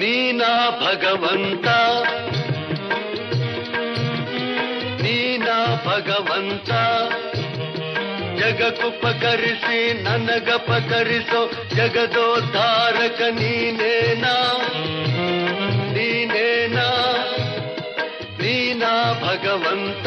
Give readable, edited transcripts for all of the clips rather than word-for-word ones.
ನೀನಾ ಭಗವಂತ ನೀನಾ ಭಗವಂತ ಜಗಕ್ಕುಪಕರಿಸಿ ನನಗಪಕರಿಸೋ ಜಗದೋದ್ಧಾರಕ ನೀನೇನಾ ನೀನೇನಾ ನೀನಾ ಭಗವಂತ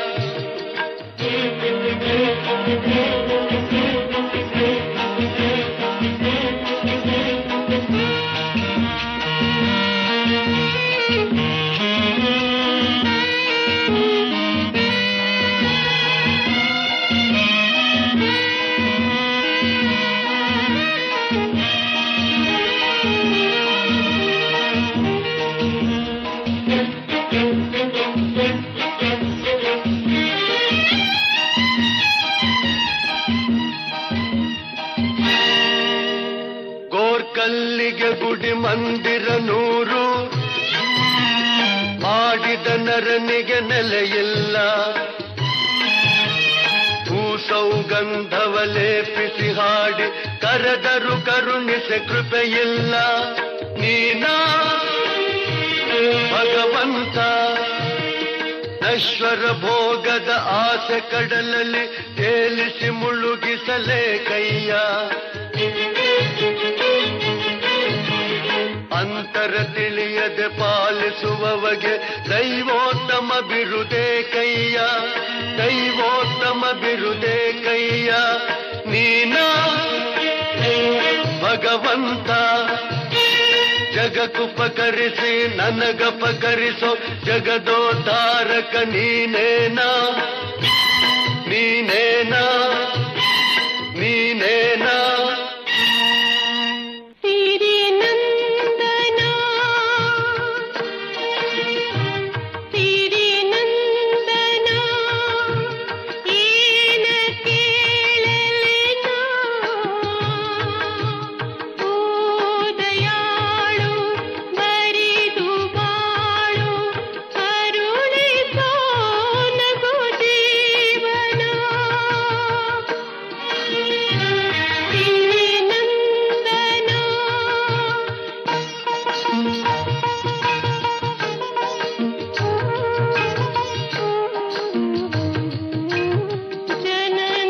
ಗೋರ್ಕಲ್ಲಿಗೆ ಗುಡಿ ಮಂದಿರ ನೂರು ಮಾಡಿದ ನರನಿಗೆ ನೆಲೆಯಿಲ್ಲ ಭೂಸೌಗಂಧವ ಲೇಪಿಸಿ ಹಾಡಿ ಕರೆದರು ಕರುಣಿಸೆ ಕೃಪೆಯಿಲ್ಲ ನೀನಾ ಭಗವಂತ ನಶ್ವರ ಭೋಗದ ಆಸೆ ಕಡಲಲ್ಲಿ ತೇಲಿಸಿ ಮುಳುಗಿಸಲೇ ಕೈಯ ಅಂತರ ತಿಳಿಯದೆ ಪಾಲಿಸುವವಗೆ ದೈವೋತ್ತಮ ಬಿರುದೇ ಕೈಯ ದೈವೋತ್ತಮ ಬಿರುದೇ ಕೈಯ ನೀನಾ ಭಗವಂತ ಜಗಕ್ಕುಪಕರಿಸಿ ನನಗಪಕರಿಸೋ ಜಗದೋದ್ಧಾರಕ ನೀನೇನಾ ನೀನೇನಾ ನೀನೇನಾ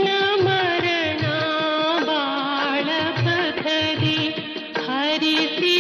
ಹರಿಸಿ